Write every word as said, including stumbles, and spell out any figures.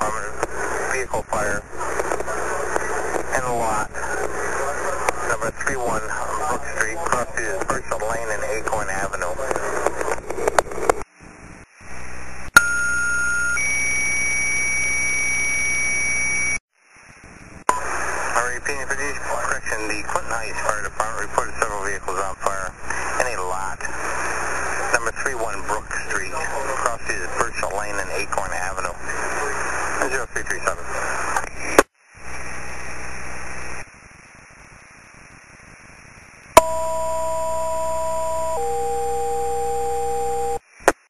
Department, vehicle fire in the lot. Number three one Brook Street, crosses Birchall Lane and Acorn Avenue. I'm repeating for this correction, the Clinton Heights Fire Department reported several vehicles on fire in a lot. Number three one Brook Street, crosses